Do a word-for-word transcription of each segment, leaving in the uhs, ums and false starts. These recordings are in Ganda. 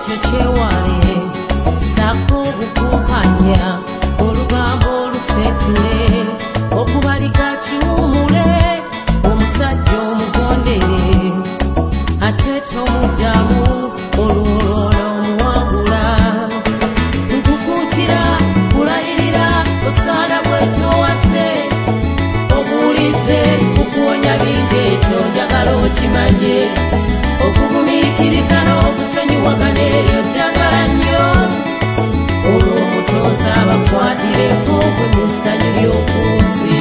ekyo kyewale sako obukumpanya olugambo olusetule okubalika kiwumule omusajja omugondere ate tomuddamu olwolwola omuwangula nkukuutira kulayirira osaala bwetowase obuulize okuwonya bingi ekyo njagala okimanye okugumiikiriza n'okusonyiwagana eryo ddagala nnyo olw'omutonzi abakwatireko gwe mu ssanyu ly'okunsi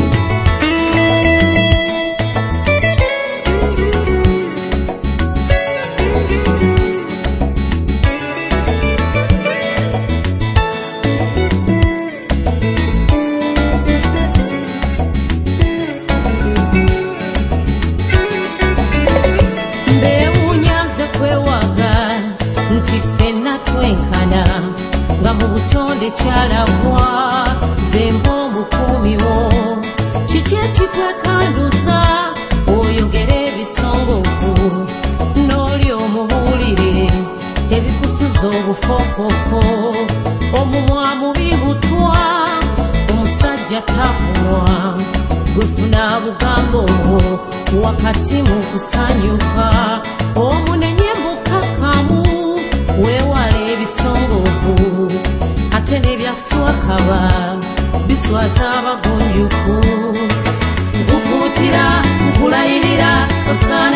nga mu butonde kyalabwa zemba omukuumi wo kiki ekikwekanduza oyogere ebisongovu n'oli omubuulire ebikusuza obufoofofo omumwa mubi butwa omusajja tafunwa gwefuna bugambo wakati mu kusanyuka omunenye mbukakamu weewale ebisongovu ate nebyaswakaba biswaza abagunjufu nkukuutira nkulayirira osaana